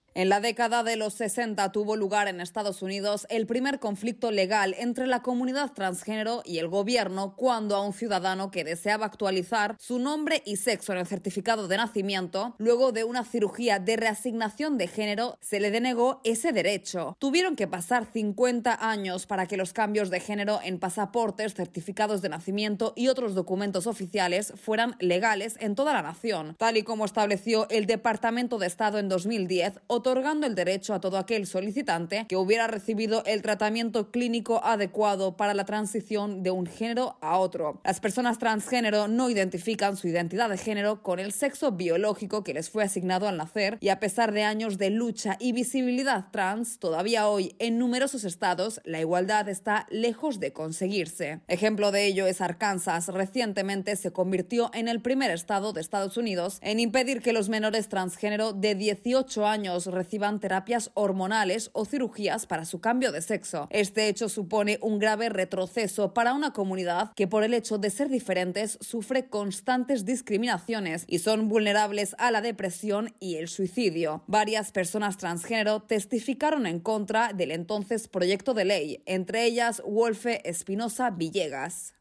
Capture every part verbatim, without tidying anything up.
En la década de los sesenta tuvo lugar en Estados Unidos el primer conflicto legal entre la comunidad transgénero y el gobierno cuando a un ciudadano que deseaba actualizar su nombre y sexo en el certificado de nacimiento, luego de una cirugía de reasignación de género, se le denegó ese derecho. Tuvieron que pasar cincuenta años para que los cambios de género en pasaportes, certificados de nacimiento y otros documentos oficiales fueran legales en toda la nación, tal y como estableció el Departamento de Estado en dos mil diez, otorgando el derecho a todo aquel solicitante que hubiera recibido el tratamiento clínico adecuado para la transición de un género a otro. Las personas transgénero no identifican su identidad de género con el sexo biológico que les fue asignado al nacer y a pesar de años de lucha y visibilidad trans, todavía hoy en numerosos estados la igualdad está lejos de conseguirse. Ejemplo de ello es Arkansas. Recientemente se convirtió en el primer estado de Estados Unidos en impedir que los menores transgénero de dieciocho años reciban terapias hormonales o cirugías para su cambio de sexo. Este hecho supone un grave retroceso para una comunidad que por el hecho de ser diferentes sufre constantes discriminaciones y son vulnerables a la depresión y el suicidio. Varias personas transgénero testificaron en contra del entonces proyecto de ley, entre ellas Wolfe Espinosa Villegas.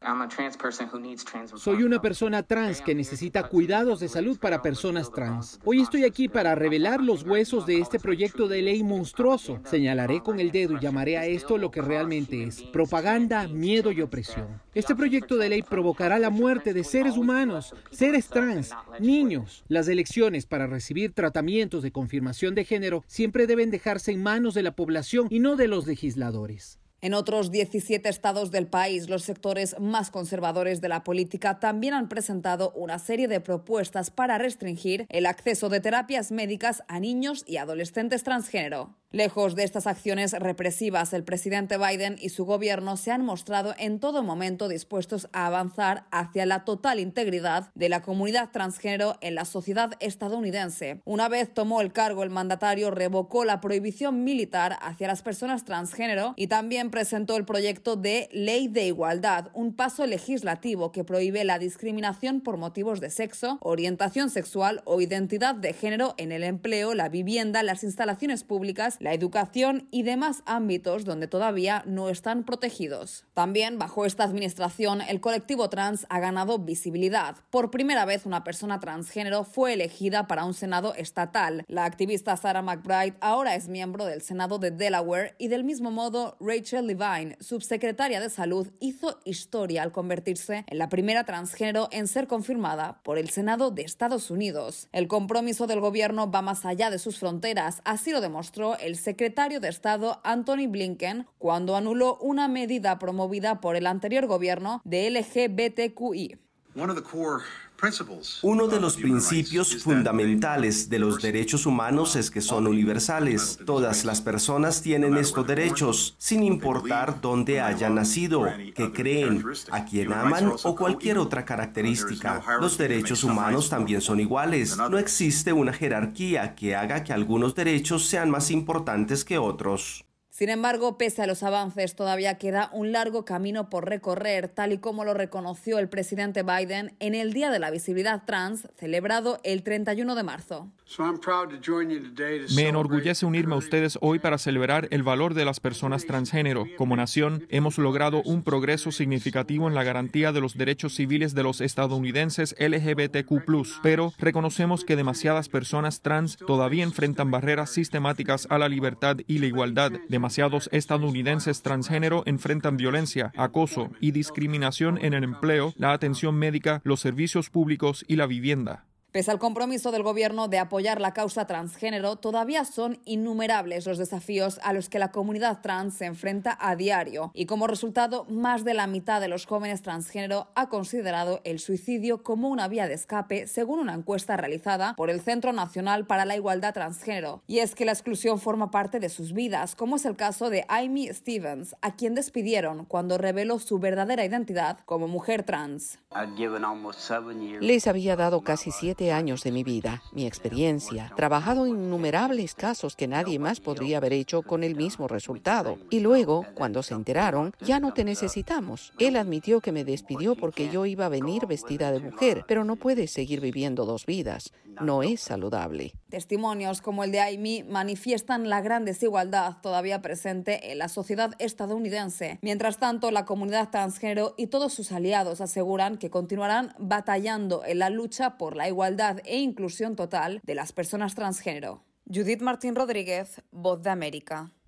Soy una persona trans que necesita cuidados de salud para personas trans. Hoy estoy aquí para revelar los huesos de este proyecto de ley monstruoso. Señalaré con el dedo y llamaré a esto lo que realmente es: propaganda, miedo y opresión. Este proyecto de ley provocará la muerte de seres humanos, seres trans, niños. Las elecciones para recibir tratamientos de confirmación de género siempre deben dejarse en manos de la población y no de los legisladores. En otros diecisiete estados del país, los sectores más conservadores de la política también han presentado una serie de propuestas para restringir el acceso de terapias médicas a niños y adolescentes transgénero. Lejos de estas acciones represivas, el presidente Biden y su gobierno se han mostrado en todo momento dispuestos a avanzar hacia la total integridad de la comunidad transgénero en la sociedad estadounidense. Una vez tomó el cargo, el mandatario revocó la prohibición militar hacia las personas transgénero y también presentó el proyecto de Ley de Igualdad, un paso legislativo que prohíbe la discriminación por motivos de sexo, orientación sexual o identidad de género en el empleo, la vivienda, las instalaciones públicas, la educación y demás ámbitos donde todavía no están protegidos. También, bajo esta administración, el colectivo trans ha ganado visibilidad. Por primera vez, una persona transgénero fue elegida para un senado estatal. La activista Sarah McBride ahora es miembro del Senado de Delaware y del mismo modo, Rachel Levine, subsecretaria de Salud, hizo historia al convertirse en la primera transgénero en ser confirmada por el Senado de Estados Unidos. El compromiso del gobierno va más allá de sus fronteras, así lo demostró el secretario de Estado Antony Blinken cuando anuló una medida promovida por el anterior gobierno de L G B T Q I. Uno de los principios fundamentales de los derechos humanos es que son universales. Todas las personas tienen estos derechos, sin importar dónde hayan nacido, qué creen, a quién aman o cualquier otra característica. Los derechos humanos también son iguales. No existe una jerarquía que haga que algunos derechos sean más importantes que otros. Sin embargo, pese a los avances, todavía queda un largo camino por recorrer, tal y como lo reconoció el presidente Biden en el Día de la Visibilidad Trans, celebrado el treinta y uno de marzo. Me enorgullece unirme a ustedes hoy para celebrar el valor de las personas transgénero. Como nación, hemos logrado un progreso significativo en la garantía de los derechos civiles de los estadounidenses L G B T Q plus, pero reconocemos que demasiadas personas trans todavía enfrentan barreras sistemáticas a la libertad y la igualdad. Demasiados estadounidenses transgénero enfrentan violencia, acoso y discriminación en el empleo, la atención médica, los servicios públicos y la vivienda. Pese al compromiso del gobierno de apoyar la causa transgénero, todavía son innumerables los desafíos a los que la comunidad trans se enfrenta a diario y como resultado, más de la mitad de los jóvenes transgénero ha considerado el suicidio como una vía de escape, según una encuesta realizada por el Centro Nacional para la Igualdad Transgénero. Y es que la exclusión forma parte de sus vidas, como es el caso de Amy Stevens, a quien despidieron cuando reveló su verdadera identidad como mujer trans. Les había dado casi siete años de mi vida, mi experiencia, trabajado en innumerables casos que nadie más podría haber hecho con el mismo resultado. Y luego, cuando se enteraron, ya no te necesitamos. Él admitió que me despidió porque yo iba a venir vestida de mujer, pero no puedes seguir viviendo dos vidas. no es saludable. Testimonios como el de Amy manifiestan la gran desigualdad todavía presente en la sociedad estadounidense. Mientras tanto, la comunidad transgénero y todos sus aliados aseguran que continuarán batallando en la lucha por la igualdad e inclusión total de las personas transgénero. Judith Martín Rodríguez, Voz de América.